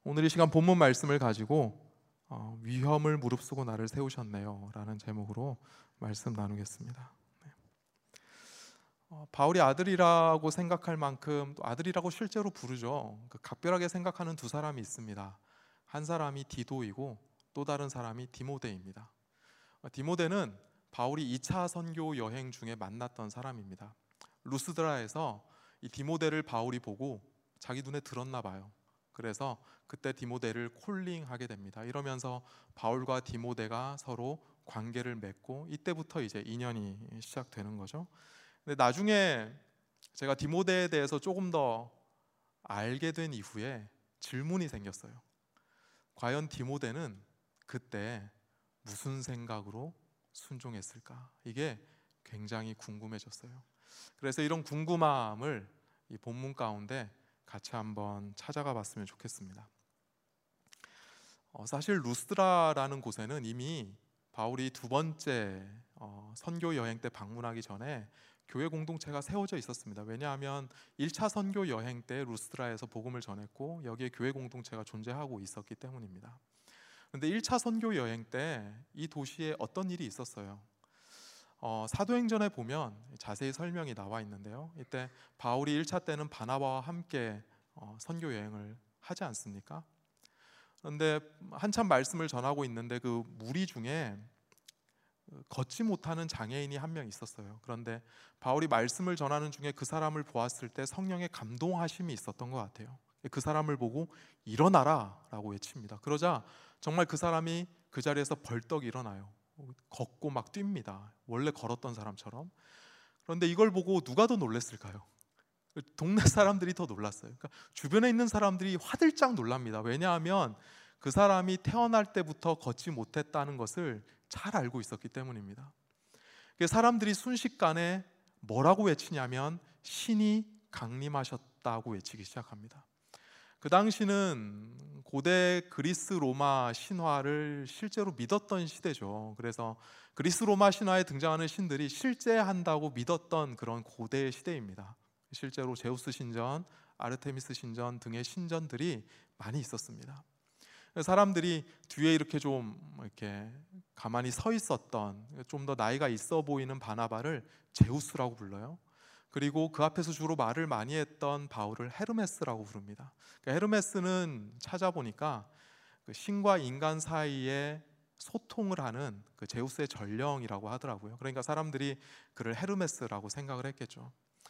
오늘 이 시간 본문 말씀을 가지고 위험을 무릅쓰고 나를 세우셨네요 라는 제목으로 말씀 나누겠습니다. 바울이 아들이라고 생각할 만큼 또 아들이라고 실제로 부르죠. 각별하게 생각하는 두 사람이 있습니다. 한 사람이 디도이고 또 다른 사람이 디모데입니다. 디모데는 바울이 2차 선교 여행 중에 만났던 사람입니다. 루스드라에서 이 디모데를 바울이 보고 자기 눈에 들었나 봐요. 그래서 그때 디모데를 콜링하게 됩니다. 이러면서 바울과 디모데가 서로 관계를 맺고 이때부터 이제 인연이 시작되는 거죠. 근데 나중에 제가 디모데에 대해서 조금 더 알게 된 이후에 질문이 생겼어요. 과연 디모데는 그때 무슨 생각으로 순종했을까? 이게 굉장히 궁금해졌어요. 그래서 이런 궁금함을 이 본문 가운데 같이 한번 찾아가 봤으면 좋겠습니다. 사실 루스드라라는 곳에는 이미 바울이 두 번째 선교 여행 때 방문하기 전에 교회 공동체가 세워져 있었습니다. 왜냐하면 1차 선교 여행 때 루스드라에서 복음을 전했고 여기에 교회 공동체가 존재하고 있었기 때문입니다. 그런데 1차 선교 여행 때 이 도시에 어떤 일이 있었어요. 사도행전에 보면 자세히 설명이 나와 있는데요. 이때 바울이 1차 때는 바나바와 함께 선교 여행을 하지 않습니까? 그런데 한참 말씀을 전하고 있는데 그 무리 중에 걷지 못하는 장애인이 한 명 있었어요. 그런데 바울이 말씀을 전하는 중에 그 사람을 보았을 때 성령의 감동하심이 있었던 것 같아요. 그 사람을 보고 일어나라 라고 외칩니다. 그러자 정말 그 사람이 그 자리에서 벌떡 일어나요. 걷고 막 뜁니다. 원래 걸었던 사람처럼. 그런데 이걸 보고 누가 더 놀랐을까요? 동네 사람들이 더 놀랐어요. 그러니까 주변에 있는 사람들이 화들짝 놀랍니다. 왜냐하면 그 사람이 태어날 때부터 걷지 못했다는 것을 잘 알고 있었기 때문입니다. 사람들이 순식간에 뭐라고 외치냐면 신이 강림하셨다고 외치기 시작합니다. 그 당시는 고대 그리스 로마 신화를 실제로 믿었던 시대죠. 그래서 그리스 로마 신화에 등장하는 신들이 실제한다고 믿었던 그런 고대 시대입니다. 실제로 제우스 신전, 아르테미스 신전 등의 신전들이 많이 있었습니다. 사람들이 뒤에 이렇게 좀 이렇게 가만히 서 있었던 좀 더 나이가 있어 보이는 바나바를 제우스라고 불러요. 그리고 그 앞에서 주로 말을 많이 했던 바울을 헤르메스라고 부릅니다. 헤르메스는 찾아보니까 그 신과 인간 사이에 소통을 하는 그 제우스의 전령이라고 하더라고요. 그러니까 사람들이 그를 헤르메스라고 생각을 했겠죠.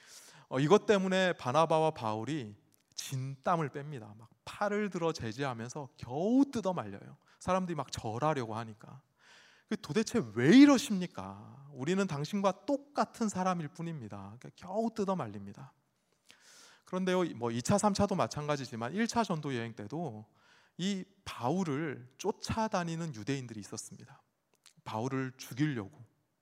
이것 때문에 바나바와 바울이 진땀을 뺍니다. 막 팔을 들어 제지하면서 겨우 뜯어 말려요. 사람들이 막 절하려고 하니까. 도대체 왜 이러십니까? 우리는 당신과 똑같은 사람일 뿐입니다. 겨우 뜯어 말립니다. 그런데요, 2차, 3차도 마찬가지지만 1차 전도 여행 때도 이 바울을 쫓아다니는 유대인들이 있었습니다. 바울을 죽이려고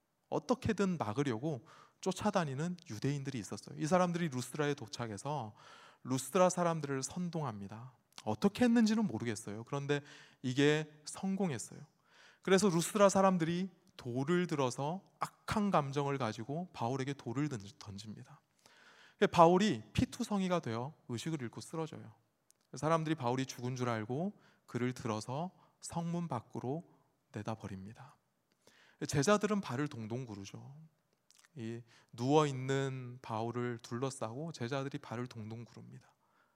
어떻게든 막으려고 쫓아다니는 유대인들이 있었어요. 이 사람들이 루스드라에 도착해서 루스드라 사람들을 선동합니다. 어떻게 했는지는 모르겠어요. 그런데 이게 성공했어요. 그래서 루스드라 사람들이 돌을 들어서 악한 감정을 가지고 바울에게 돌을 던집니다. 바울이 피투성이가 되어 의식을 잃고 쓰러져요. 사람들이 바울이 죽은 줄 알고 그를 들어서 성문 밖으로 내다버립니다. 제자들은 발을 동동 구르죠. 이 누워있는 바울을 둘러싸고 제자들이 발을 동동 구릅니다.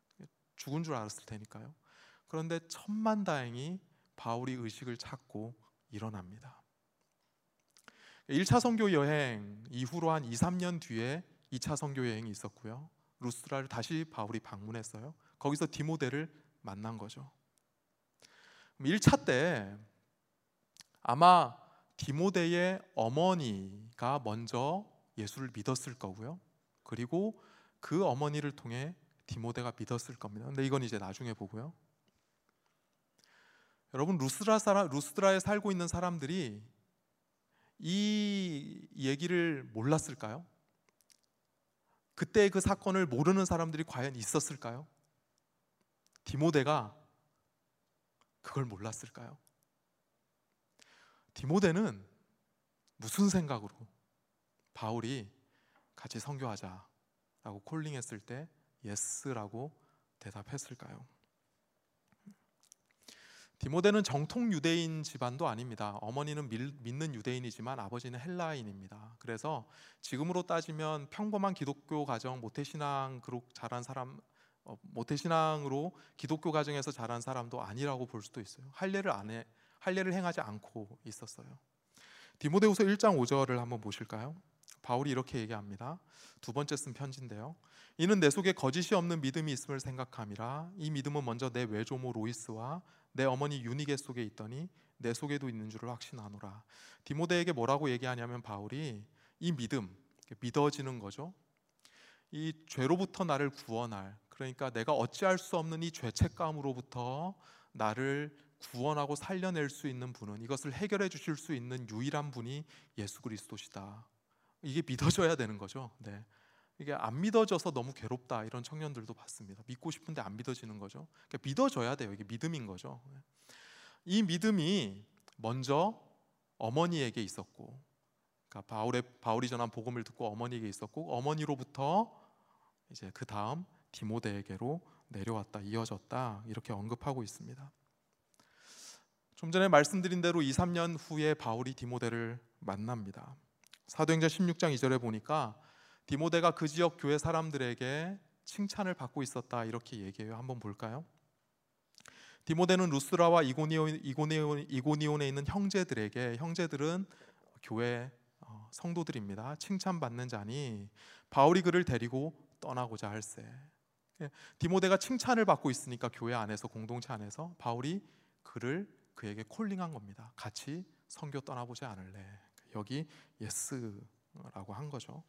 죽은 줄 알았을 테니까요. 그런데 천만다행히 바울이 의식을 찾고 일어납니다. 1차 선교 여행 이후로 한 2, 3년 뒤에 2차 선교 여행이 있었고요. 루스드라를 다시 바울이 방문했어요. 거기서 디모데를 만난 거죠. 1차 때 아마 디모데의 어머니가 먼저 예수를 믿었을 거고요. 그리고 그 어머니를 통해 디모데가 믿었을 겁니다. 근데 이건 이제 나중에 보고요. 여러분, 루스드라에 살고 있는 사람들이 이 얘기를 몰랐을까요? 그때 그 사건을 모르는 사람들이 과연 있었을까요? 디모데가 그걸 몰랐을까요? 디모데는 무슨 생각으로 바울이 같이 선교하자라고 콜링했을 때 예스라고 대답했을까요? 디모데는 정통 유대인 집안도 아닙니다. 어머니는 믿는 유대인이지만 아버지는 헬라인입니다. 그래서 지금으로 따지면 평범한 기독교 가정 모태신앙으로 자란 사람, 모태신앙으로 기독교 가정에서 자란 사람도 아니라고 볼 수도 있어요. 할례를 행하지 않고 있었어요. 디모데후서 1장 5절을 한번 보실까요? 바울이 이렇게 얘기합니다. 두 번째 쓴 편지인데요. 이는 내 속에 거짓이 없는 믿음이 있음을 생각함이라. 이 믿음은 먼저 내 외조모 로이스와 내 어머니 유니게 속에 있더니 내 속에도 있는 줄을 확신하노라. 디모데에게 뭐라고 얘기하냐면 바울이 이 믿음, 믿어지는 거죠. 이 죄로부터 나를 구원할, 그러니까 내가 어찌할 수 없는 이 죄책감으로부터 나를 구원하고 살려낼 수 있는 분은, 이것을 해결해 주실 수 있는 유일한 분이 예수 그리스도시다. 이게 믿어져야 되는 거죠. 네. 이게 안 믿어져서 너무 괴롭다 이런 청년들도 봤습니다. 믿고 싶은데 안 믿어지는 거죠. 그러니까 믿어져야 돼요. 이게 믿음인 거죠. 이 믿음이 먼저 어머니에게 있었고, 그러니까 바울이 전한 복음을 듣고 어머니에게 있었고, 어머니로부터 이제 그 다음 디모데에게로 내려왔다, 이어졌다 이렇게 언급하고 있습니다. 좀 전에 말씀드린 대로 2, 3년 후에 바울이 디모데를 만납니다. 사도행전 16장 2절에 보니까 디모데가 그 지역 교회 사람들에게 칭찬을 받고 있었다 이렇게 얘기해요. 한번 볼까요? 디모데는 루스라와 이고니온에 있는 형제들에게, 형제들은 교회 성도들입니다. 칭찬받는 자니 바울이 그를 데리고 떠나고자 할세. 디모데가 칭찬을 받고 있으니까 교회 안에서, 공동체 안에서 바울이 그에게 콜링한 겁니다. 같이 선교 떠나보지 않을래. 여기 예스라고 한 거죠.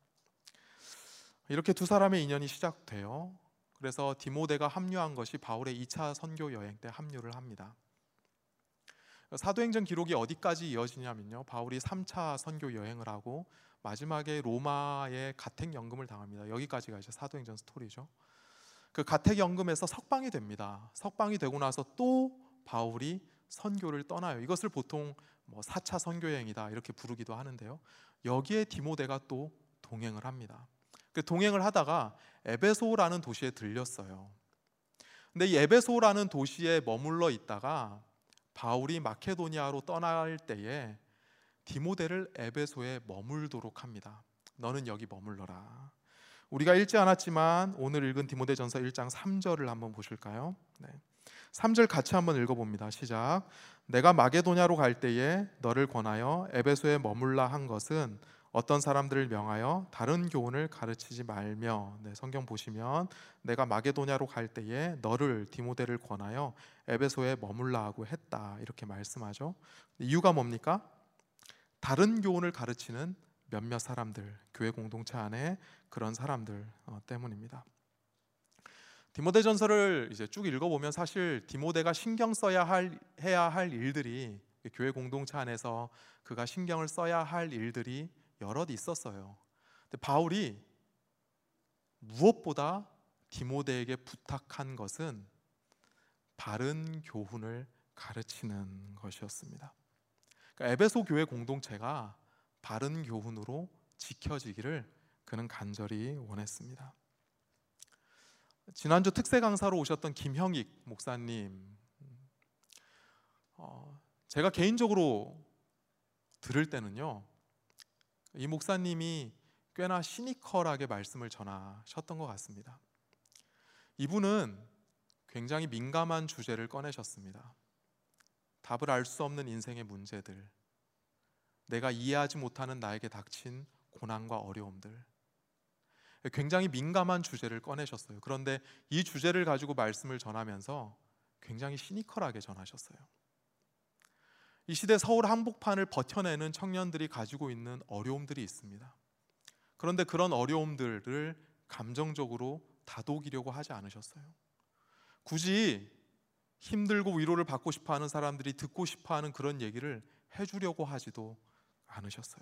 이렇게 두 사람의 인연이 시작돼요. 그래서 디모데가 합류한 것이 바울의 2차 선교 여행 때 합류를 합니다. 사도행전 기록이 어디까지 이어지냐면요, 바울이 3차 선교 여행을 하고 마지막에 로마의 가택연금을 당합니다. 여기까지가 이제 사도행전 스토리죠. 그 가택연금에서 석방이 됩니다. 석방이 되고 나서 또 바울이 선교를 떠나요. 이것을 보통 4차 선교 여행이다 이렇게 부르기도 하는데요, 여기에 디모데가 또 동행을 합니다. 그 동행을 하다가 에베소라는 도시에 들렸어요. 근데 이 에베소라는 도시에 머물러 있다가 바울이 마케도니아로 떠날 때에 디모데를 에베소에 머물도록 합니다. 너는 여기 머물러라. 우리가 읽지 않았지만 오늘 읽은 디모데전서 1장 3절을 한번 보실까요? 네. 3절 같이 한번 읽어봅니다. 시작. 내가 마게도냐로 갈 때에 너를 권하여 에베소에 머물라 한 것은 어떤 사람들을 명하여 다른 교훈을 가르치지 말며. 네, 성경 보시면 내가 마게도냐로 갈 때에 너를, 디모데를 권하여 에베소에 머물라 하고 했다 이렇게 말씀하죠. 이유가 뭡니까? 다른 교훈을 가르치는 몇몇 사람들, 교회 공동체 안에 그런 사람들 때문입니다. 디모데전서를 이제 쭉 읽어보면 사실 디모데가 신경 해야 할 일들이, 교회 공동체 안에서 그가 신경을 써야 할 일들이 여럿 있었어요. 근데 바울이 무엇보다 디모데에게 부탁한 것은 바른 교훈을 가르치는 것이었습니다. 그러니까 에베소 교회 공동체가 바른 교훈으로 지켜지기를 그는 간절히 원했습니다. 지난주 특세 강사로 오셨던 김형익 목사님, 제가 개인적으로 들을 때는요, 이 목사님이 꽤나 시니컬하게 말씀을 전하셨던 것 같습니다. 이분은 굉장히 민감한 주제를 꺼내셨습니다. 답을 알 수 없는 인생의 문제들, 내가 이해하지 못하는 나에게 닥친 고난과 어려움들, 굉장히 민감한 주제를 꺼내셨어요. 그런데 이 주제를 가지고 말씀을 전하면서 굉장히 시니컬하게 전하셨어요. 이 시대 서울 한복판을 버텨내는 청년들이 가지고 있는 어려움들이 있습니다. 그런데 그런 어려움들을 감정적으로 다독이려고 하지 않으셨어요. 굳이 힘들고 위로를 받고 싶어하는 사람들이 듣고 싶어하는 그런 얘기를 해주려고 하지도 않으셨어요.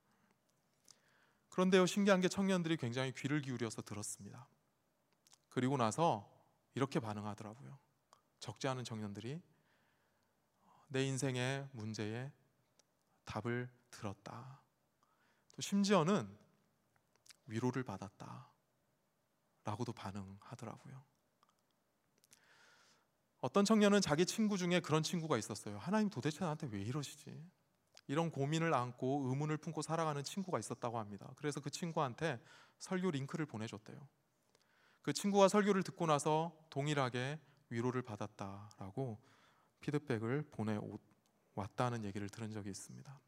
그런데요, 신기한 게 청년들이 굉장히 귀를 기울여서 들었습니다. 그리고 나서 이렇게 반응하더라고요. 적지 않은 청년들이 내 인생의 문제에 답을 들었다, 또 심지어는 위로를 받았다 라고도 반응하더라고요. 어떤 청년은 자기 친구 중에 그런 친구가 있었어요. 하나님 도대체 나한테 왜 이러시지? 이런 고민을 안고 의문을 품고 살아가는 친구가 있었다고 합니다. 그래서 그 친구한테 설교 링크를 보내줬대요. 그 친구가 설교를 듣고 나서 동일하게 위로를 받았다라고 피드백을 보내왔다는 얘기를 들은 적이 있습니다.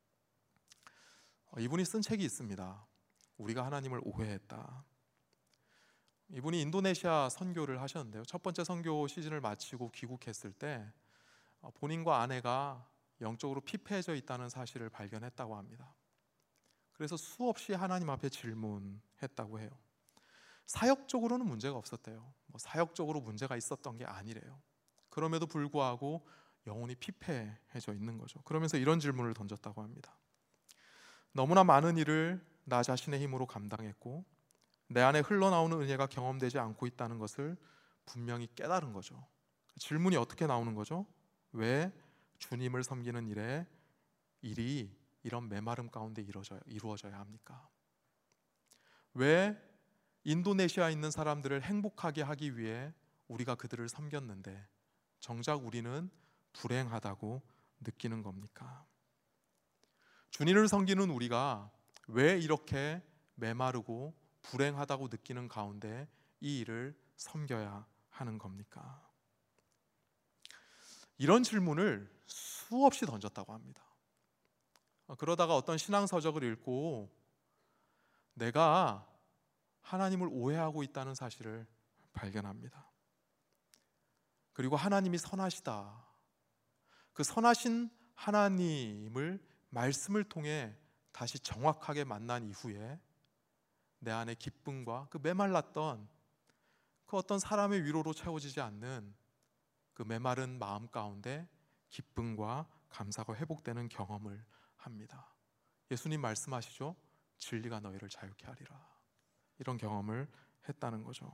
이분이 쓴 책이 있습니다. 우리가 하나님을 오해했다. 이분이 인도네시아 선교를 하셨는데요. 첫 번째 선교 시즌을 마치고 귀국했을 때 본인과 아내가 영적으로 피폐해져 있다는 사실을 발견했다고 합니다. 그래서 수없이 하나님 앞에 질문했다고 해요. 사역적으로는 문제가 없었대요. 사역적으로 문제가 있었던 게 아니래요. 그럼에도 불구하고 영혼이 피폐해져 있는 거죠. 그러면서 이런 질문을 던졌다고 합니다. 너무나 많은 일을 나 자신의 힘으로 감당했고 내 안에 흘러나오는 은혜가 경험되지 않고 있다는 것을 분명히 깨달은 거죠. 질문이 어떻게 나오는 거죠? 왜 주님을 섬기는 일이 이런 메마름 가운데 이루어져야 합니까? 왜 인도네시아에 있는 사람들을 행복하게 하기 위해 우리가 그들을 섬겼는데 정작 우리는 불행하다고 느끼는 겁니까? 주님을 섬기는 우리가 왜 이렇게 메마르고 불행하다고 느끼는 가운데 이 일을 섬겨야 하는 겁니까? 이런 질문을 수없이 던졌다고 합니다. 그러다가 어떤 신앙서적을 읽고 내가 하나님을 오해하고 있다는 사실을 발견합니다. 그리고 하나님이 선하시다. 그 선하신 하나님을 말씀을 통해 다시 정확하게 만난 이후에 내 안에 기쁨과 그 메말랐던 그 어떤 사람의 위로로 채워지지 않는 그 메마른 마음 가운데 기쁨과 감사가 회복되는 경험을 합니다. 예수님 말씀하시죠. 진리가 너희를 자유케 하리라. 이런 경험을 했다는 거죠.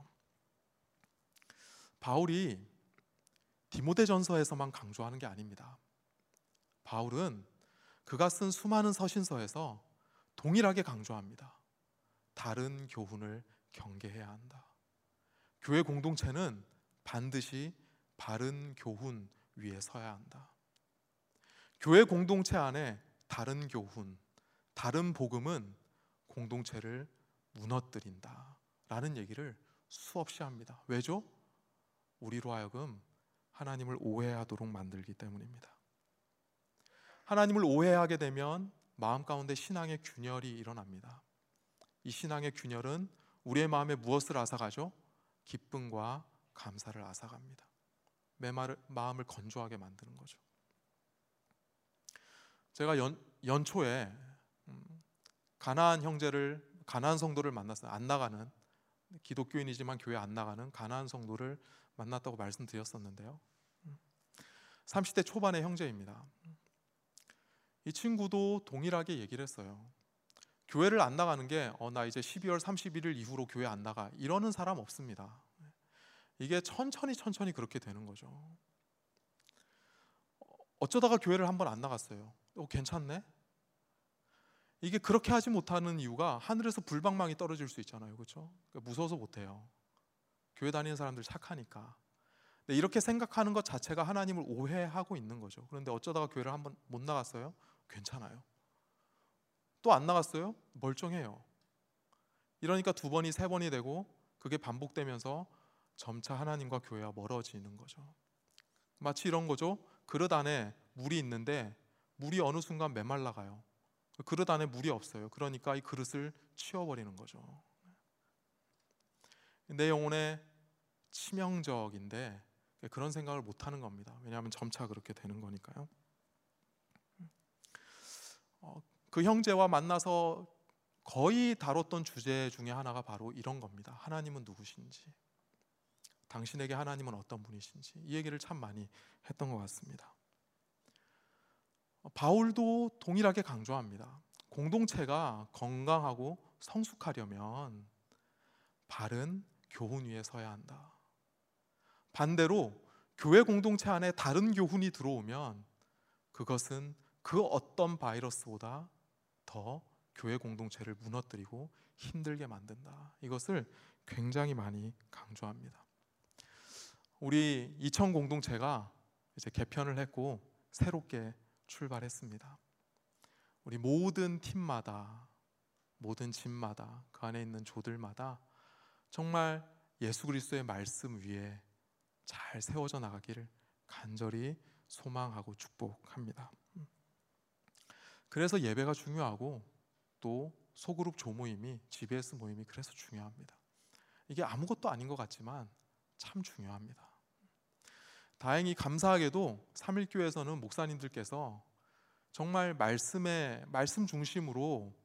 바울이 디모데전서에서만 강조하는 게 아닙니다. 바울은 그가 쓴 수많은 서신서에서 동일하게 강조합니다. 다른 교훈을 경계해야 한다. 교회 공동체는 반드시 바른 교훈 위에 서야 한다. 교회 공동체 안에 다른 교훈, 다른 복음은 공동체를 무너뜨린다 라는 얘기를 수없이 합니다. 왜죠? 우리로 하여금 하나님을 오해하도록 만들기 때문입니다. 하나님을 오해하게 되면 마음 가운데 신앙의 균열이 일어납니다. 이 신앙의 균열은 우리의 마음에 무엇을 앗아가죠? 기쁨과 감사를 앗아갑니다. 마음을 건조하게 만드는 거죠. 제가 연초에 가나안 성도를 만났어요. 안 나가는, 기독교인이지만 교회 안 나가는 가나안 성도를 만났다고 말씀드렸었는데요. 30대 초반의 형제입니다. 이 친구도 동일하게 얘기를 했어요. 교회를 안 나가는 게 나 이제 12월 31일 이후로 교회 안 나가 이러는 사람 없습니다. 이게 천천히 그렇게 되는 거죠. 어쩌다가 교회를 한번 안 나갔어요. 괜찮네? 이게 그렇게 하지 못하는 이유가 하늘에서 불방망이 떨어질 수 있잖아요. 그렇죠? 무서워서 못해요. 교회 다니는 사람들 착하니까. 근데 이렇게 생각하는 것 자체가 하나님을 오해하고 있는 거죠. 그런데 어쩌다가 교회를 한번 못 나갔어요? 괜찮아요. 또 안 나갔어요? 멀쩡해요. 이러니까 2번이 3번이 되고 그게 반복되면서 점차 하나님과 교회와 멀어지는 거죠. 마치 이런 거죠. 그릇 안에 물이 있는데 물이 어느 순간 메말라가요. 그릇 안에 물이 없어요. 그러니까 이 그릇을 치워버리는 거죠. 내 영혼에 치명적인데 그런 생각을 못하는 겁니다. 왜냐하면 점차 그렇게 되는 거니까요. 그 형제와 만나서 거의 다뤘던 주제 중에 하나가 바로 이런 겁니다. 하나님은 누구신지, 당신에게 하나님은 어떤 분이신지, 이 얘기를 참 많이 했던 것 같습니다. 바울도 동일하게 강조합니다. 공동체가 건강하고 성숙하려면 바른 교훈 위에 서야 한다. 반대로 교회 공동체 안에 다른 교훈이 들어오면 그것은 그 어떤 바이러스보다 더 교회 공동체를 무너뜨리고 힘들게 만든다. 이것을 굉장히 많이 강조합니다. 우리 이천 공동체가 이제 개편을 했고 새롭게 출발했습니다. 우리 모든 팀마다, 모든 집마다, 그 안에 있는 조들마다 정말 예수 그리스도의 말씀 위에 잘 세워져 나가기를 간절히 소망하고 축복합니다. 그래서 예배가 중요하고 또 소그룹 조모임이, GBS 모임이 그래서 중요합니다. 이게 아무것도 아닌 것 같지만 참 중요합니다. 다행히 감사하게도 삼일교회에서는 목사님들께서 정말 말씀 중심으로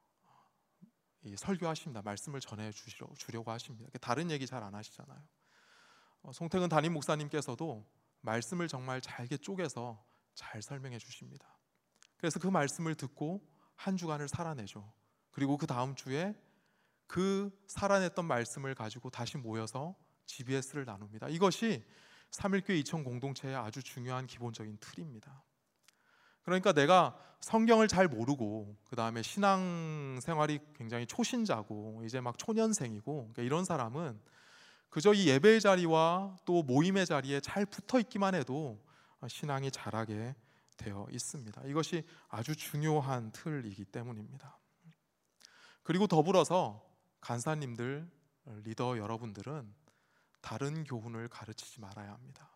설교하십니다. 말씀을 전해 주려고 하십니다. 다른 얘기 잘 안 하시잖아요. 송태근 담임 목사님께서도 말씀을 정말 잘게 쪼개서 잘 설명해 주십니다. 그래서 그 말씀을 듣고 한 주간을 살아내죠. 그리고 그 다음 주에 그 살아냈던 말씀을 가지고 다시 모여서 GBS를 나눕니다. 이것이 삼일교회 이천 공동체의 아주 중요한 기본적인 틀입니다. 그러니까 내가 성경을 잘 모르고 그 다음에 신앙생활이 굉장히 초신자고 이제 막 초년생이고, 그러니까 이런 사람은 그저 이 예배의 자리와 또 모임의 자리에 잘 붙어 있기만 해도 신앙이 자라게 되어 있습니다. 이것이 아주 중요한 틀이기 때문입니다. 그리고 더불어서 간사님들, 리더 여러분들은 다른 교훈을 가르치지 말아야 합니다.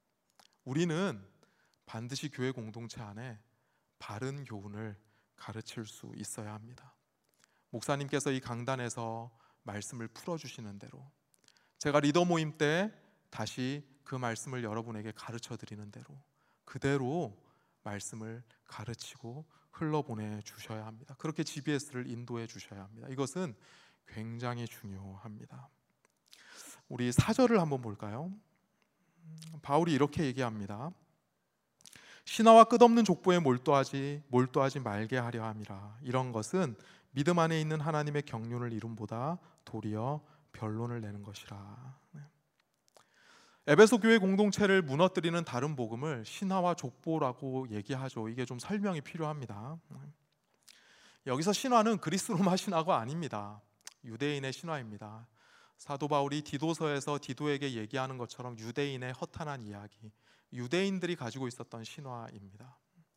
우리는 반드시 교회 공동체 안에 바른 교훈을 가르칠 수 있어야 합니다. 목사님께서 이 강단에서 말씀을 풀어주시는 대로, 제가 리더 모임 때 다시 그 말씀을 여러분에게 가르쳐 드리는 대로 그대로 말씀을 가르치고 흘러보내 주셔야 합니다. 그렇게 GBS를 인도해 주셔야 합니다. 이것은 굉장히 중요합니다. 우리 4절을 한번 볼까요? 바울이 이렇게 얘기합니다. 신화와 끝없는 족보에 몰두하지 말게 하려 함이라. 이런 것은 믿음 안에 있는 하나님의 경륜을 이룸보다 도리어 변론을 내는 것이라. 에베소 교회 공동체를 무너뜨리는 다른 복음을 신화와 족보라고 얘기하죠. 이게 좀 설명이 필요합니다. 여기서 신화는 그리스 로마 신화가 아닙니다. 유대인의 신화입니다. 사도 바울이 디도서에서 디도에게 얘기하는 것처럼 유대인의 허탄한 이야기, 유대인들이 가지고 있었던 신화입니다.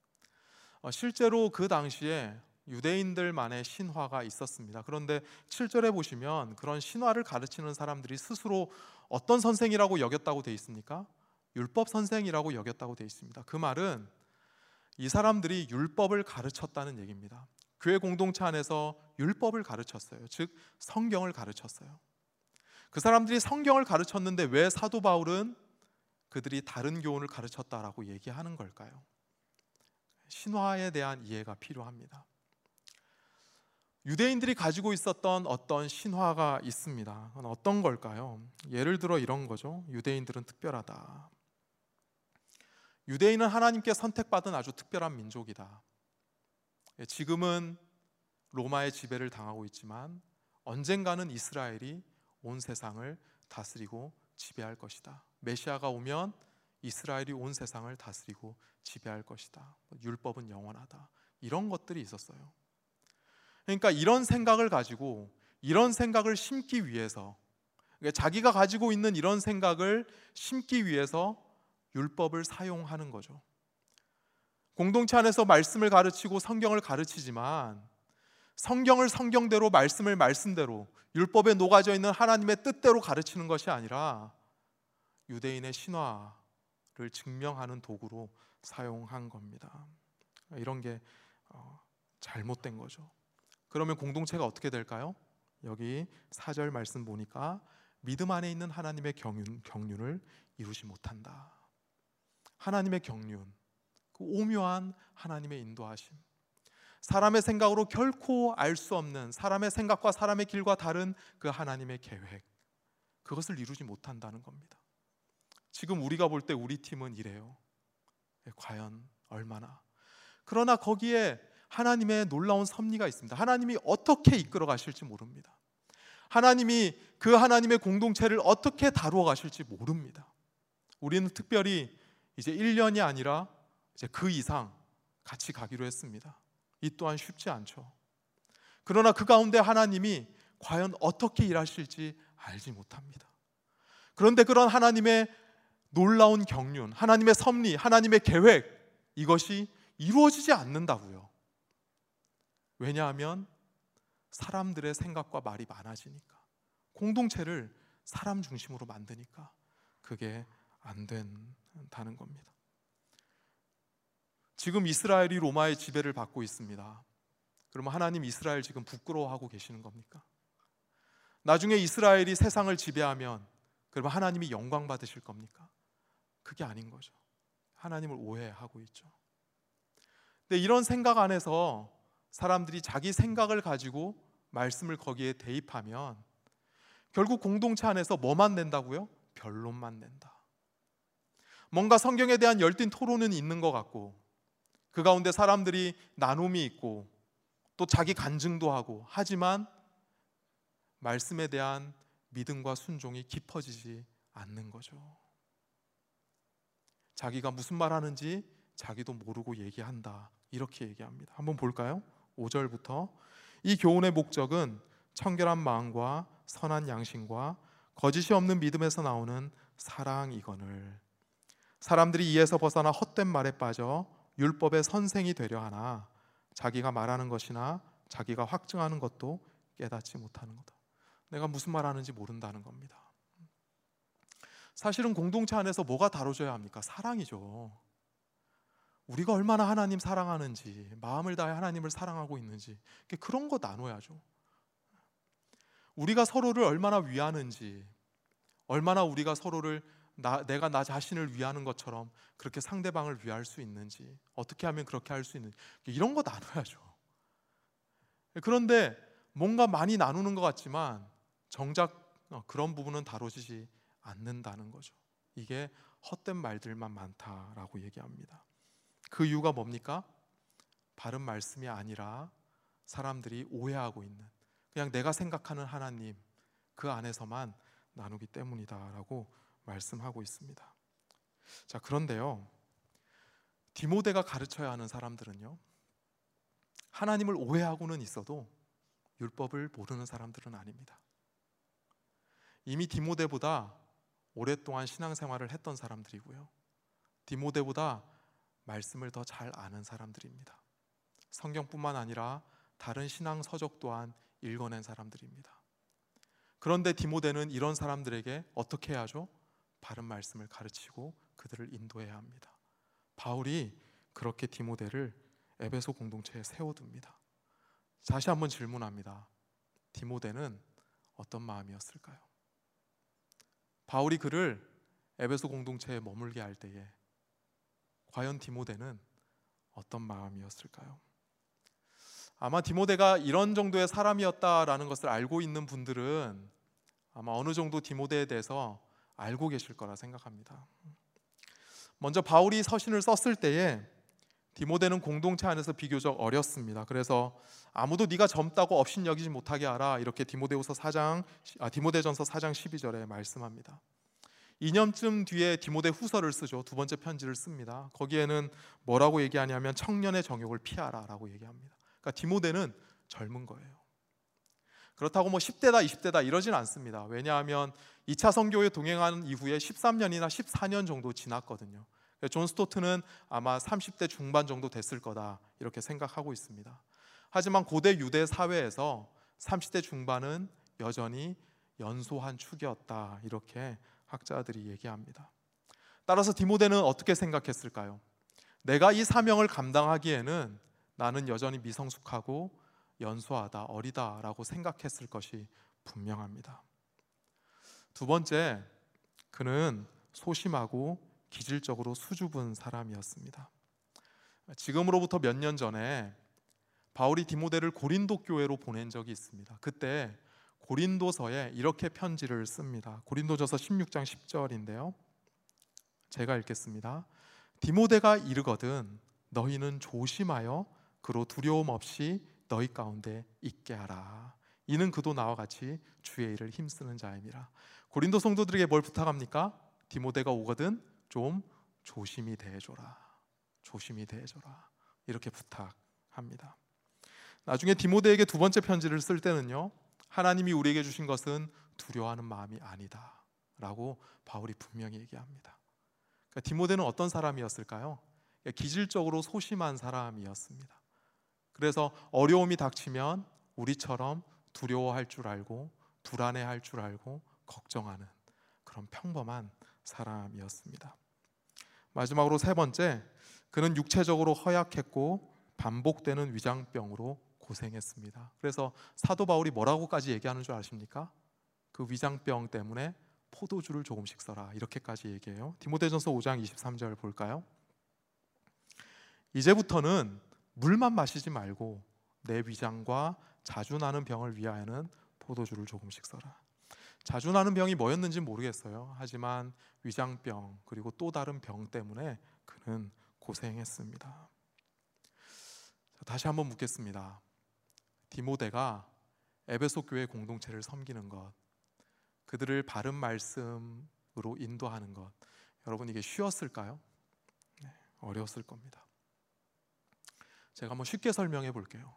실제로 그 당시에 유대인들만의 신화가 있었습니다. 그런데 7절에 보시면 그런 신화를 가르치는 사람들이 스스로 어떤 선생이라고 여겼다고 되어 있습니까? 율법 선생이라고 여겼다고 되어 있습니다. 그 말은 이 사람들이 율법을 가르쳤다는 얘기입니다. 교회 공동체 안에서 율법을 가르쳤어요. 즉 성경을 가르쳤어요. 그 사람들이 성경을 가르쳤는데 왜 사도 바울은 그들이 다른 교훈을 가르쳤다라고 얘기하는 걸까요? 신화에 대한 이해가 필요합니다. 유대인들이 가지고 있었던 어떤 신화가 있습니다. 그건 어떤 걸까요? 예를 들어 이런 거죠. 유대인들은 특별하다. 유대인은 하나님께 선택받은 아주 특별한 민족이다. 지금은 로마의 지배를 당하고 있지만 언젠가는 이스라엘이 온 세상을 다스리고 지배할 것이다. 메시아가 오면 이스라엘이 온 세상을 다스리고 지배할 것이다. 율법은 영원하다. 이런 것들이 있었어요. 그러니까 이런 생각을 가지고 이런 생각을 심기 위해서, 그러니까 자기가 가지고 있는 이런 생각을 심기 위해서 율법을 사용하는 거죠. 공동체 안에서 말씀을 가르치고 성경을 가르치지만 성경을 성경대로, 말씀을 말씀대로, 율법에 녹아져 있는 하나님의 뜻대로 가르치는 것이 아니라 유대인의 신화를 증명하는 도구로 사용한 겁니다. 이런 게 잘못된 거죠. 그러면 공동체가 어떻게 될까요? 여기 4절 말씀 보니까 믿음 안에 있는 하나님의 경륜을 이루지 못한다. 하나님의 경륜, 그 오묘한 하나님의 인도하심, 사람의 생각으로 결코 알 수 없는, 사람의 생각과 사람의 길과 다른 그 하나님의 계획, 그것을 이루지 못한다는 겁니다. 지금 우리가 볼 때 우리 팀은 이래요. 과연 얼마나? 그러나 거기에 하나님의 놀라운 섭리가 있습니다. 하나님이 어떻게 이끌어 가실지 모릅니다. 하나님이 그 하나님의 공동체를 어떻게 다루어 가실지 모릅니다. 우리는 특별히 이제 1년이 아니라 이제 그 이상 같이 가기로 했습니다. 이 또한 쉽지 않죠. 그러나 그 가운데 하나님이 과연 어떻게 일하실지 알지 못합니다. 그런데 그런 하나님의 놀라운 경륜, 하나님의 섭리, 하나님의 계획, 이것이 이루어지지 않는다고요. 왜냐하면 사람들의 생각과 말이 많아지니까, 공동체를 사람 중심으로 만드니까 그게 안 된다는 겁니다. 지금 이스라엘이 로마의 지배를 받고 있습니다. 그러면 하나님 이스라엘 지금 부끄러워하고 계시는 겁니까? 나중에 이스라엘이 세상을 지배하면 그러면 하나님이 영광 받으실 겁니까? 그게 아닌 거죠. 하나님을 오해하고 있죠. 근데 이런 생각 안에서 사람들이 자기 생각을 가지고 말씀을 거기에 대입하면 결국 공동체 안에서 뭐만 낸다고요? 변론만 낸다. 뭔가 성경에 대한 열띤 토론은 있는 것 같고, 그 가운데 사람들이 나눔이 있고 또 자기 간증도 하고, 하지만 말씀에 대한 믿음과 순종이 깊어지지 않는 거죠. 자기가 무슨 말 하는지 자기도 모르고 얘기한다, 이렇게 얘기합니다. 한번 볼까요? 5절부터 이 교훈의 목적은 청결한 마음과 선한 양심과 거짓이 없는 믿음에서 나오는 사랑이거늘 사람들이 이에서 벗어나 헛된 말에 빠져 율법의 선생이 되려 하나 자기가 말하는 것이나 자기가 확증하는 것도 깨닫지 못하는 거다. 내가 무슨 말 하는지 모른다는 겁니다. 사실은 공동체 안에서 뭐가 다뤄져야 합니까? 사랑이죠. 우리가 얼마나 하나님 사랑하는지, 마음을 다해 하나님을 사랑하고 있는지, 그런 거 나눠야죠. 우리가 서로를 얼마나 위하는지, 얼마나 우리가 서로를 내가 나 자신을 위하는 것처럼 그렇게 상대방을 위할 수 있는지, 어떻게 하면 그렇게 할 수 있는지, 이런 거 나눠야죠. 그런데 뭔가 많이 나누는 것 같지만 정작 그런 부분은 다뤄지지 않는다는 거죠. 이게 헛된 말들만 많다라고 얘기합니다. 그 이유가 뭡니까? 바른 말씀이 아니라 사람들이 오해하고 있는, 그냥 내가 생각하는 하나님, 그 안에서만 나누기 때문이다라고 말씀하고 있습니다. 자, 그런데요, 디모데가 가르쳐야 하는 사람들은요, 하나님을 오해하고는 있어도 율법을 모르는 사람들은 아닙니다. 이미 디모데보다 오랫동안 신앙생활을 했던 사람들이고요, 디모데보다 말씀을 더 잘 아는 사람들입니다. 성경뿐만 아니라 다른 신앙 서적 또한 읽어낸 사람들입니다. 그런데 디모데는 이런 사람들에게 어떻게 해야죠? 바른 말씀을 가르치고 그들을 인도해야 합니다. 바울이 그렇게 디모데를 에베소 공동체에 세워둡니다. 다시 한번 질문합니다. 디모데는 어떤 마음이었을까요? 바울이 그를 에베소 공동체에 머물게 할 때에 과연 디모데는 어떤 마음이었을까요? 아마 디모데가 이런 정도의 사람이었다라는 것을 알고 있는 분들은 아마 어느 정도 디모데에 대해서 알고 계실 거라 생각합니다. 먼저 바울이 서신을 썼을 때에 디모데는 공동체 안에서 비교적 어렸습니다. 그래서 아무도 네가 젊다고 업신여기지 못하게 하라, 이렇게 디모데전서 4장 12절에 말씀합니다. 2년쯤 뒤에 디모데 후서를 쓰죠. 두 번째 편지를 씁니다. 거기에는 뭐라고 얘기하냐면 청년의 정욕을 피하라 라고 얘기합니다. 그러니까 디모데는 젊은 거예요. 그렇다고 뭐 10대다 20대다 이러진 않습니다. 왜냐하면 2차 선교에 동행한 이후에 13년이나 14년 정도 지났거든요. 존 스토트는 아마 30대 중반 정도 됐을 거다, 이렇게 생각하고 있습니다. 하지만 고대 유대 사회에서 30대 중반은 여전히 연소한 축이었다, 이렇게 학자들이 얘기합니다. 따라서 디모데는 어떻게 생각했을까요? 내가 이 사명을 감당하기에는 나는 여전히 미성숙하고 연소하다, 어리다라고 생각했을 것이 분명합니다. 두 번째, 그는 소심하고 기질적으로 수줍은 사람이었습니다. 지금으로부터 몇 년 전에 바울이 디모데를 고린도 교회로 보낸 적이 있습니다. 그때 고린도서에 이렇게 편지를 씁니다. 고린도전서 16장 10절인데요, 제가 읽겠습니다. 디모데가 이르거든 너희는 조심하여 그로 두려움 없이 너희 가운데 있게 하라. 이는 그도 나와 같이 주의 일을 힘쓰는 자임이라. 고린도 성도들에게 뭘 부탁합니까? 디모데가 오거든 좀 조심히 대해줘라, 조심히 대해줘라, 이렇게 부탁합니다. 나중에 디모데에게 두 번째 편지를 쓸 때는요, 하나님이 우리에게 주신 것은 두려워하는 마음이 아니다 라고 바울이 분명히 얘기합니다. 그러니까 디모데는 어떤 사람이었을까요? 기질적으로 소심한 사람이었습니다. 그래서 어려움이 닥치면 우리처럼 두려워할 줄 알고 불안해할 줄 알고 걱정하는 그런 평범한 사람이었습니다. 마지막으로 세 번째, 그는 육체적으로 허약했고 반복되는 위장병으로 고생했습니다. 그래서 사도 바울이 뭐라고까지 얘기하는 줄 아십니까? 그 위장병 때문에 포도주를 조금씩 써라, 이렇게까지 얘기해요. 디모데전서 5장 23절 볼까요? 이제부터는 물만 마시지 말고 내 위장과 자주 나는 병을 위하여는 포도주를 조금씩 써라. 자주 나는 병이 뭐였는지 모르겠어요. 하지만 위장병 그리고 또 다른 병 때문에 그는 고생했습니다. 다시 한번 묻겠습니다. 디모데가 에베소 교회 공동체를 섬기는 것, 그들을 바른 말씀으로 인도하는 것, 여러분 이게 쉬웠을까요? 네, 어려웠을 겁니다. 제가 한번 쉽게 설명해 볼게요.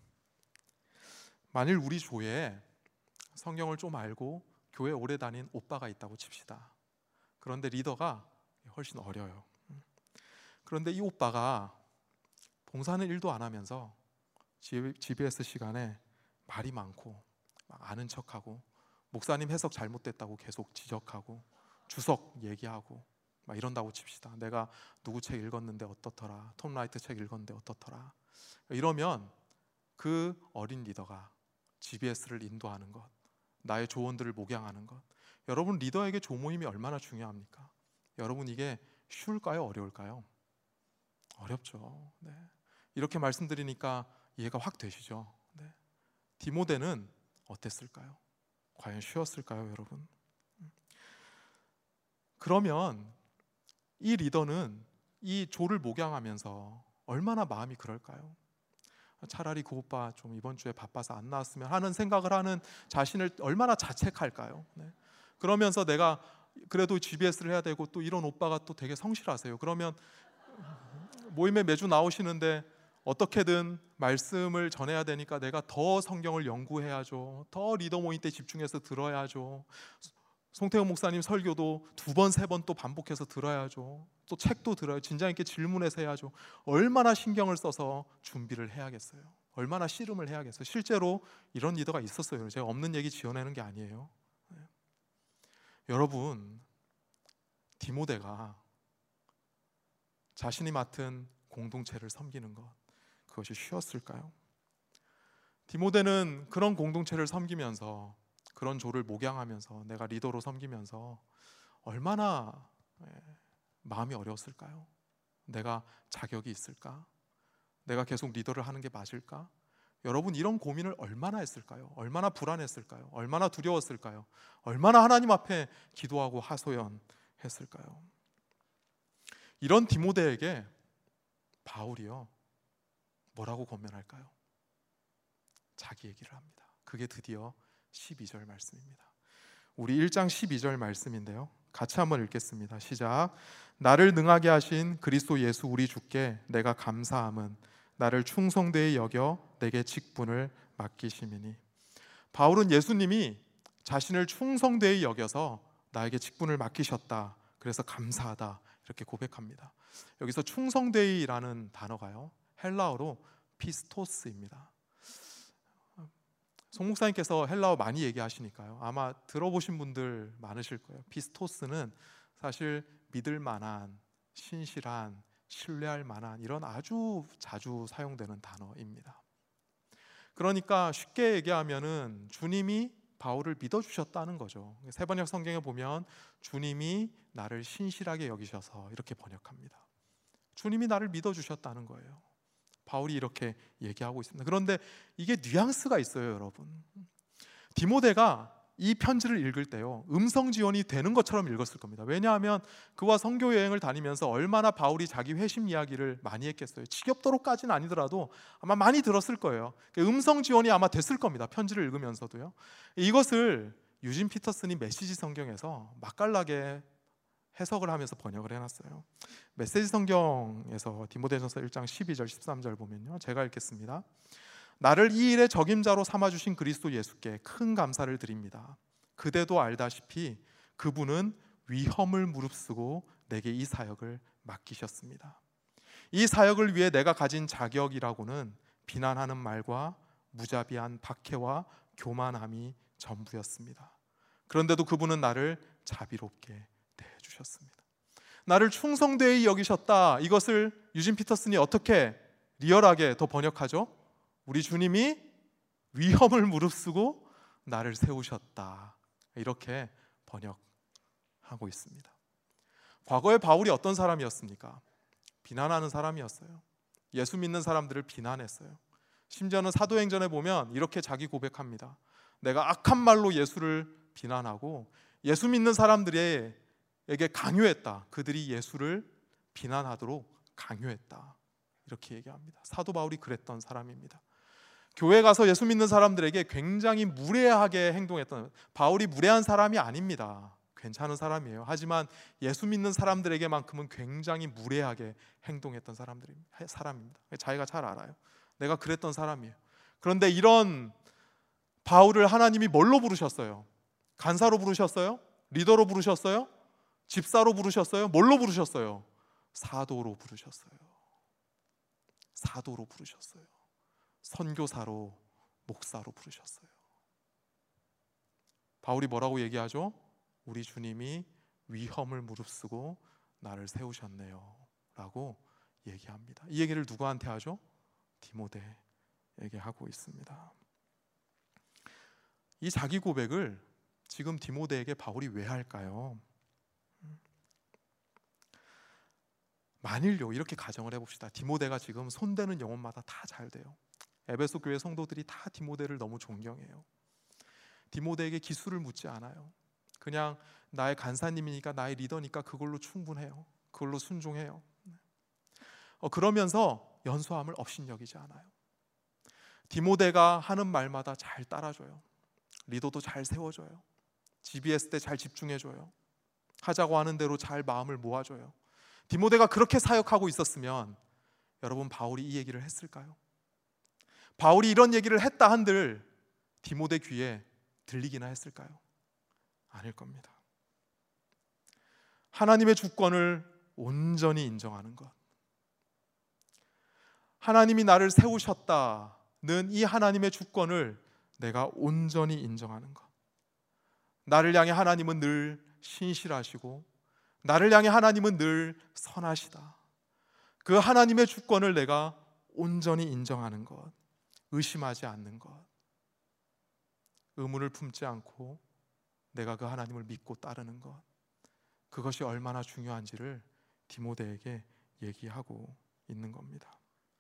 만일 우리 조에 성경을 좀 알고 교회 오래 다닌 오빠가 있다고 칩시다. 그런데 리더가 훨씬 어려요. 그런데 이 오빠가 봉사하는 일도 안 하면서 GBS 시간에 말이 많고 막 아는 척하고 목사님 해석 잘못됐다고 계속 지적하고 주석 얘기하고 막 이런다고 칩시다. 내가 누구 책 읽었는데 어떻더라, 톰 라이트 책 읽었는데 어떻더라. 이러면 그 어린 리더가 GBS를 인도하는 것, 나의 조언들을 목양하는 것, 여러분 리더에게 조모임이 얼마나 중요합니까? 여러분 이게 쉬울까요? 어려울까요? 어렵죠. 네. 이렇게 말씀드리니까 이해가 확 되시죠? 네. 디모데는 어땠을까요? 과연 쉬웠을까요, 여러분? 그러면 이 리더는 이 조를 목양하면서 얼마나 마음이 그럴까요? 차라리 그 오빠 좀 이번 주에 바빠서 안 나왔으면 하는 생각을 하는 자신을 얼마나 자책할까요? 네. 그러면서 내가 그래도 GBS를 해야 되고 또 이런 오빠가 또 되게 성실하세요. 그러면 모임에 매주 나오시는데 어떻게든 말씀을 전해야 되니까 내가 더 성경을 연구해야죠. 더 리더 모임 때 집중해서 들어야죠. 송태호 목사님 설교도 2번, 3번 또 반복해서 들어야죠. 또 책도 들어요. 진장 있게 질문해서 해야죠. 얼마나 신경을 써서 준비를 해야겠어요. 얼마나 씨름을 해야겠어요. 실제로 이런 리더가 있었어요. 제가 없는 얘기 지어내는 게 아니에요. 네. 여러분, 디모데가 자신이 맡은 공동체를 섬기는 것, 그것이 쉬웠을까요? 디모데는 그런 공동체를 섬기면서, 그런 조를 목양하면서, 내가 리더로 섬기면서 얼마나 마음이 어려웠을까요? 내가 자격이 있을까? 내가 계속 리더를 하는 게 맞을까? 여러분 이런 고민을 얼마나 했을까요? 얼마나 불안했을까요? 얼마나 두려웠을까요? 얼마나 하나님 앞에 기도하고 하소연했을까요? 이런 디모데에게 바울이요 뭐라고 권면할까요? 자기 얘기를 합니다. 그게 드디어 12절 말씀입니다. 우리 1장 12절 말씀인데요, 같이 한번 읽겠습니다. 시작. 나를 능하게 하신 그리스도 예수 우리 주께 내가 감사함은 나를 충성되이 여겨 내게 직분을 맡기심이니. 바울은 예수님이 자신을 충성되이 여겨서 나에게 직분을 맡기셨다, 그래서 감사하다, 이렇게 고백합니다. 여기서 충성되이라는 단어가요 헬라어로 피스토스입니다. 송 목사님께서 헬라어 많이 얘기하시니까요 아마 들어보신 분들 많으실 거예요. 피스토스는 사실 믿을 만한, 신실한, 신뢰할 만한, 이런 아주 자주 사용되는 단어입니다. 그러니까 쉽게 얘기하면은 주님이 바울을 믿어주셨다는 거죠. 세번역 성경에 보면 주님이 나를 신실하게 여기셔서 이렇게 번역합니다. 주님이 나를 믿어주셨다는 거예요. 바울이 이렇게 얘기하고 있습니다. 그런데 이게 뉘앙스가 있어요, 여러분. 디모데가 이 편지를 읽을 때요 음성 지원이 되는 것처럼 읽었을 겁니다. 왜냐하면 그와 선교 여행을 다니면서 얼마나 바울이 자기 회심 이야기를 많이 했겠어요. 지겹도록까지는 아니더라도 아마 많이 들었을 거예요. 음성 지원이 아마 됐을 겁니다. 편지를 읽으면서도요. 이것을 유진 피터슨이 메시지 성경에서 맛깔나게 해석을 하면서 번역을 해놨어요. 메시지 성경에서 디모데전서 1장 12절 13절 보면요, 제가 읽겠습니다. 나를 이 일의 적임자로 삼아주신 그리스도 예수께 큰 감사를 드립니다. 그대도 알다시피 그분은 위험을 무릅쓰고 내게 이 사역을 맡기셨습니다. 이 사역을 위해 내가 가진 자격이라고는 비난하는 말과 무자비한 박해와 교만함이 전부였습니다. 그런데도 그분은 나를 자비롭게 대해주셨습니다. 나를 충성되이 여기셨다. 이것을 유진 피터슨이 어떻게 리얼하게 더 번역하죠? 우리 주님이 위험을 무릅쓰고 나를 세우셨다. 이렇게 번역하고 있습니다. 과거에 바울이 어떤 사람이었습니까? 비난하는 사람이었어요. 예수 믿는 사람들을 비난했어요. 심지어는 사도행전에 보면 이렇게 자기 고백합니다. 내가 악한 말로 예수를 비난하고 예수 믿는 사람들에게 강요했다. 그들이 예수를 비난하도록 강요했다. 이렇게 얘기합니다. 사도 바울이 그랬던 사람입니다. 교회 가서 예수 믿는 사람들에게 굉장히 무례하게 행동했던, 바울이 무례한 사람이 아닙니다. 괜찮은 사람이에요. 하지만 예수 믿는 사람들에게만큼은 굉장히 무례하게 행동했던 사람입니다. 자기가 잘 알아요. 내가 그랬던 사람이에요. 그런데 이런 바울을 하나님이 뭘로 부르셨어요? 간사로 부르셨어요? 리더로 부르셨어요? 집사로 부르셨어요? 뭘로 부르셨어요? 사도로 부르셨어요. 사도로 부르셨어요. 선교사로, 목사로 부르셨어요. 바울이 뭐라고 얘기하죠? 우리 주님이 위험을 무릅쓰고 나를 세우셨네요 라고 얘기합니다. 이 얘기를 누구한테 하죠? 디모데에게 하고 있습니다. 이 자기 고백을 지금 디모데에게 바울이 왜 할까요? 만일요, 이렇게 가정을 해봅시다. 디모데가 지금 손대는 영혼마다 다 잘 돼요. 에베소 교회 성도들이 다 디모데를 너무 존경해요. 디모데에게 기술을 묻지 않아요. 그냥 나의 간사님이니까, 나의 리더니까 그걸로 충분해요. 그걸로 순종해요. 그러면서 연소함을 업신여기지 않아요. 디모데가 하는 말마다 잘 따라줘요. 리더도 잘 세워줘요. GBS 때 잘 집중해줘요. 하자고 하는 대로 잘 마음을 모아줘요. 디모데가 그렇게 사역하고 있었으면 여러분, 바울이 이 얘기를 했을까요? 바울이 이런 얘기를 했다 한들 디모데 귀에 들리기나 했을까요? 아닐 겁니다. 하나님의 주권을 온전히 인정하는 것, 하나님이 나를 세우셨다는 이 하나님의 주권을 내가 온전히 인정하는 것, 나를 향해 하나님은 늘 신실하시고 나를 향해 하나님은 늘 선하시다. 그 하나님의 주권을 내가 온전히 인정하는 것, 의심하지 않는 것, 의문을 품지 않고 내가 그 하나님을 믿고 따르는 것, 그것이 얼마나 중요한지를 디모데에게 얘기하고 있는 겁니다.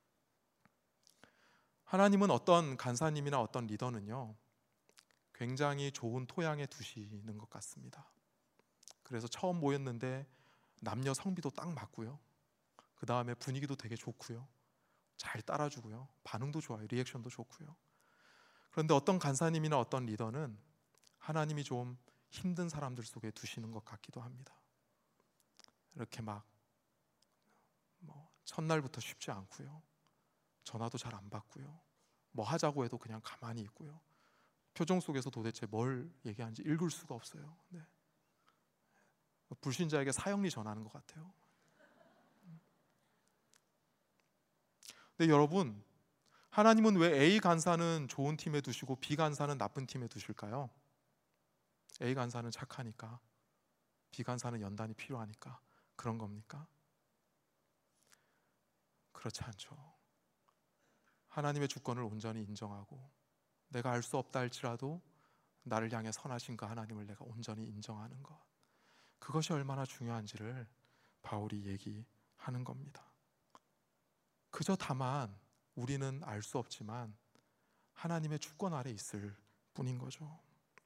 하나님은 어떤 간사님이나 어떤 리더는요, 굉장히 좋은 토양에 두시는 것 같습니다. 그래서 처음 모였는데 남녀 성비도 딱 맞고요. 그 다음에 분위기도 되게 좋고요. 잘 따라주고요. 반응도 좋아요. 리액션도 좋고요. 그런데 어떤 간사님이나 어떤 리더는 하나님이 좀 힘든 사람들 속에 두시는 것 같기도 합니다. 이렇게 막 첫날부터 쉽지 않고요. 전화도 잘 안 받고요. 뭐 하자고 해도 그냥 가만히 있고요. 표정 속에서 도대체 뭘 얘기하는지 읽을 수가 없어요. 네. 불신자에게 사형리 전하는 것 같아요. 근데 여러분, 하나님은 왜 A 간사는 좋은 팀에 두시고 B 간사는 나쁜 팀에 두실까요? A 간사는 착하니까, B 간사는 연단이 필요하니까 그런 겁니까? 그렇지 않죠. 하나님의 주권을 온전히 인정하고 내가 알 수 없다 할지라도 나를 향해 선하신 그 하나님을 내가 온전히 인정하는 것, 그것이 얼마나 중요한지를 바울이 얘기하는 겁니다. 그저 다만 우리는 알 수 없지만 하나님의 주권 아래 있을 뿐인 거죠.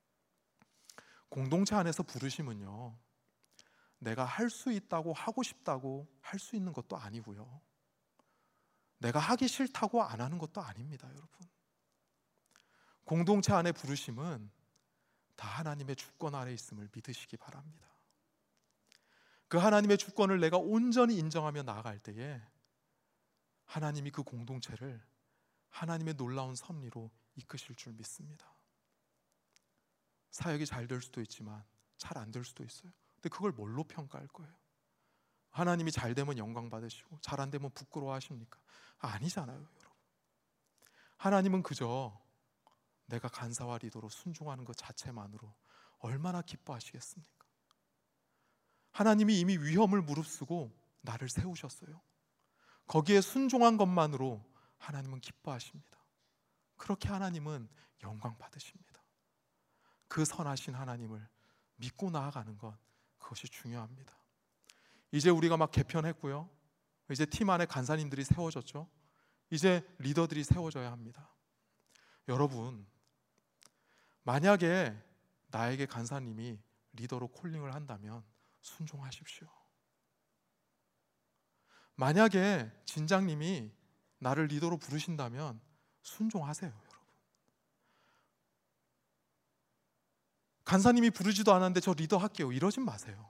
공동체 안에서 부르심은요, 내가 할 수 있다고, 하고 싶다고 할 수 있는 것도 아니고요, 내가 하기 싫다고 안 하는 것도 아닙니다. 여러분, 공동체 안에 부르심은 다 하나님의 주권 아래 있음을 믿으시기 바랍니다. 그 하나님의 주권을 내가 온전히 인정하며 나아갈 때에 하나님이 그 공동체를 하나님의 놀라운 섭리로 이끄실 줄 믿습니다. 사역이 잘 될 수도 있지만 잘 안 될 수도 있어요. 근데 그걸 뭘로 평가할 거예요? 하나님이 잘 되면 영광 받으시고 잘 안 되면 부끄러워하십니까? 아니잖아요, 여러분. 하나님은 그저 내가 간사와 리더로 순종하는 것 자체만으로 얼마나 기뻐하시겠습니까? 하나님이 이미 위험을 무릅쓰고 나를 세우셨어요. 거기에 순종한 것만으로 하나님은 기뻐하십니다. 그렇게 하나님은 영광 받으십니다. 그 선하신 하나님을 믿고 나아가는 것, 그것이 중요합니다. 이제 우리가 막 개편했고요. 이제 팀 안에 간사님들이 세워졌죠. 이제 리더들이 세워져야 합니다. 여러분, 만약에 나에게 간사님이 리더로 콜링을 한다면 순종하십시오. 만약에 진장님이 나를 리더로 부르신다면 순종하세요, 여러분. 간사님이 부르지도 않았는데 저 리더 할게요, 이러진 마세요.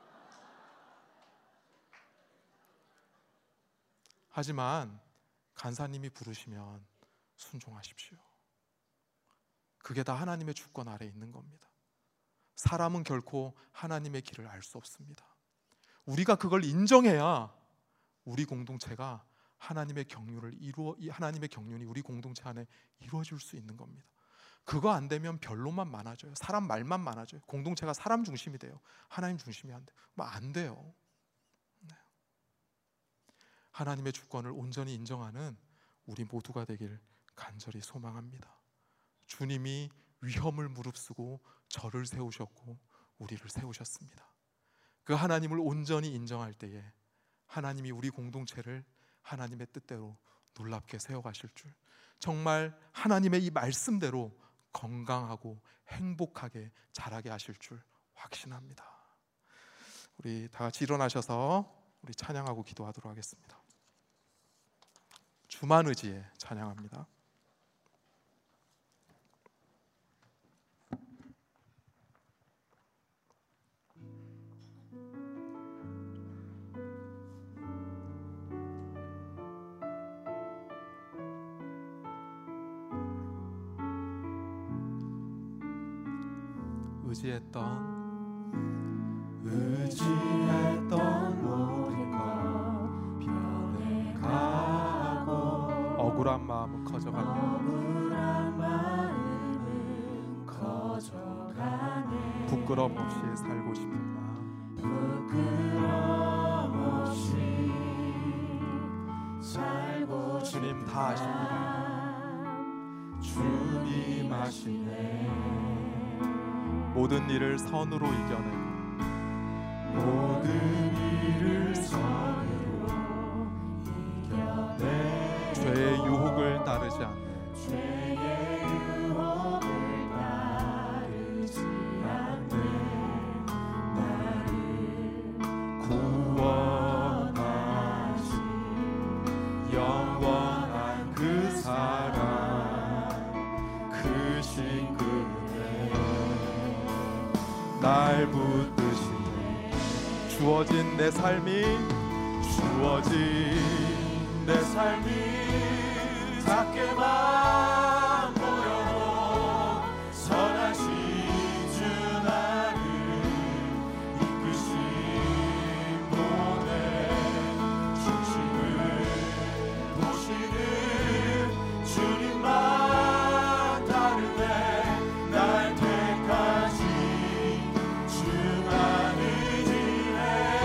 하지만 간사님이 부르시면 순종하십시오. 그게 다 하나님의 주권 아래에 있는 겁니다. 사람은 결코 하나님의 길을 알 수 없습니다. 우리가 그걸 인정해야 우리 공동체가 하나님의 경륜이 우리 공동체 안에 이루어질 수 있는 겁니다. 그거 안 되면 변론만 많아져요. 사람 말만 많아져요. 공동체가 사람 중심이 돼요. 하나님 중심이 안 돼요. 안 돼요. 네. 하나님의 주권을 온전히 인정하는 우리 모두가 되길 간절히 소망합니다. 주님이 위험을 무릅쓰고 저를 세우셨고 우리를 세우셨습니다. 그 하나님을 온전히 인정할 때에 하나님이 우리 공동체를 하나님의 뜻대로 놀랍게 세워가실 줄, 정말 하나님의 이 말씀대로 건강하고 행복하게 자라게 하실 줄 확신합니다. 우리 다 같이 일어나셔서 우리 찬양하고 기도하도록 하겠습니다. 주만 의지에 찬양합니다. 의지했던 모든 것 변해가고 억울한 마음은 커져가네 부끄럼 없이 살고 싶은 마음 주님 다 아십니다. 주님 아시네. 모든 일을 선으로 이겨내고 죄의 유혹을 따르지 않네. 나를 구원하신 영원한 그 사랑 크신 그대 날 붙드시네. 주어진 내 삶이 작게만 보여도 선하신 주 나를 이끄신 분의 중심을 보시는 주님만 다르네. 날 택하신 주만 의지해.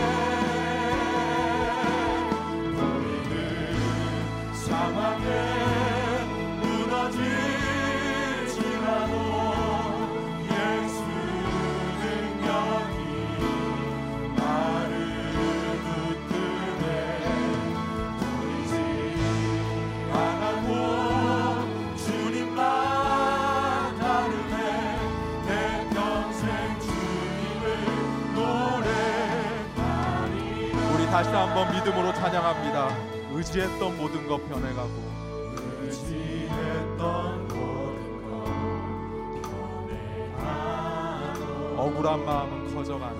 보이는 상황에 무너질지라도 예수 능력이 나를 붙드네. 보이지 않아도 주님만 다르네. 내 평생 주님을 노래하리. 우리 다시 한번 믿음으로 찬양합니다. 의지했던 모든 것 변해가고 억울한 마음은 커져가네.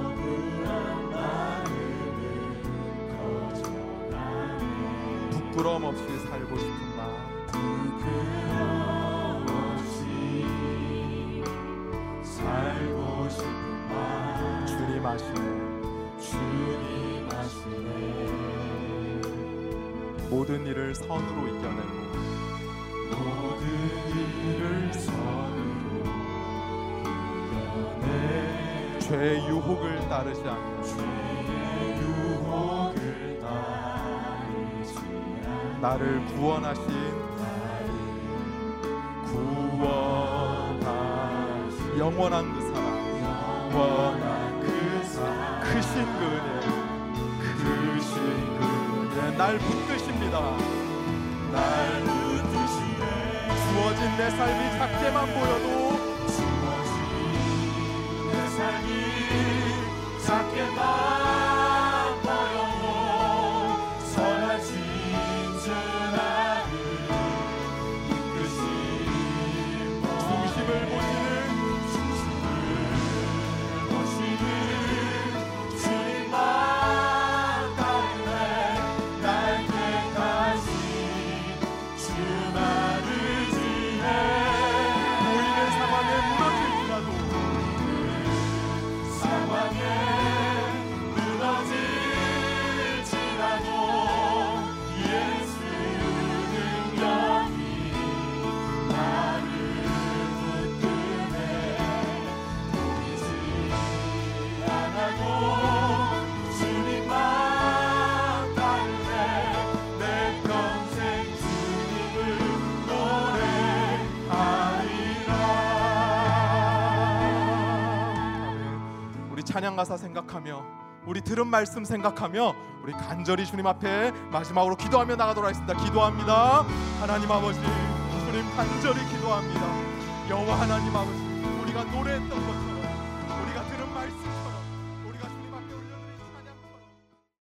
부끄럼 없이 살고 싶은 마음 주님 아시네. 모든 일을 선으로 이겨내고 모든 일을 선으로 이겨내 죄의 유혹을 따르지 않고 죄의 유혹을 따르지 않고 나를 구원하신 영원한 그 사랑, 영원한 그 사랑, 크신 그 은혜, 크신 그 은혜 날 붙드십니다. 날 붙드시네. 주어진 내 삶이 작게만 보여도 주어진 내 삶이 작게만 보여도 선하신 주 나를 이끄신 중심을 보시는 주님만 따르네. 날 택하신 주 나를 지내. 보이는 상황에 무너질지라도 상황에 무너질지라도 예수 능력이 나를 붙드네. 보이지 않아도 주님만 따르네. 내 평생 주님을 노래하리라. 우리 찬양 가사 생각하며 우리 들은 말씀 생각하며 우리 간절히 주님 앞에 마지막으로 기도하며 나가도록 하겠습니다. 기도합니다. 하나님 아버지, 주님 간절히 기도합니다. 여호와 하나님 아버지, 우리가 노래했던 것처럼